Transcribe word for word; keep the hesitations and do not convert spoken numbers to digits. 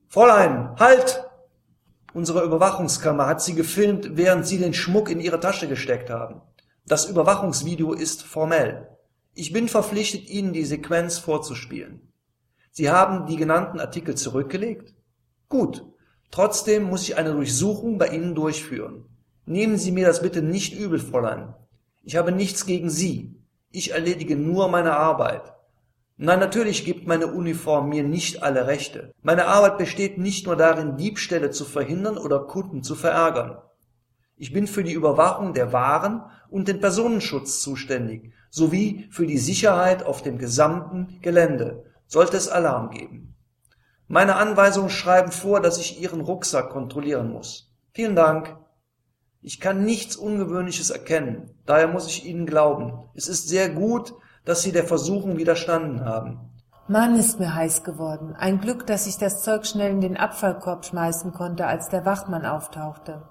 Fräulein, halt! Unsere Überwachungskammer hat Sie gefilmt, während Sie den Schmuck in Ihre Tasche gesteckt haben. Das Überwachungsvideo ist formell. Ich bin verpflichtet, Ihnen die Sequenz vorzuspielen. Sie haben die genannten Artikel zurückgelegt? Gut. Trotzdem muss ich eine Durchsuchung bei Ihnen durchführen. Nehmen Sie mir das bitte nicht übel, Fräulein. Ich habe nichts gegen Sie. Ich erledige nur meine Arbeit. Nein, natürlich gibt meine Uniform mir nicht alle Rechte. Meine Arbeit besteht nicht nur darin, Diebstähle zu verhindern oder Kunden zu verärgern. Ich bin für die Überwachung der Waren und den Personenschutz zuständig, sowie für die Sicherheit auf dem gesamten Gelände, sollte es Alarm geben. Meine Anweisungen schreiben vor, dass ich Ihren Rucksack kontrollieren muss. Vielen Dank. Ich kann nichts Ungewöhnliches erkennen, daher muss ich Ihnen glauben. Es ist sehr gut, dass Sie der Versuchung widerstanden haben. Mann, ist mir heiß geworden. Ein Glück, dass ich das Zeug schnell in den Abfallkorb schmeißen konnte, als der Wachmann auftauchte.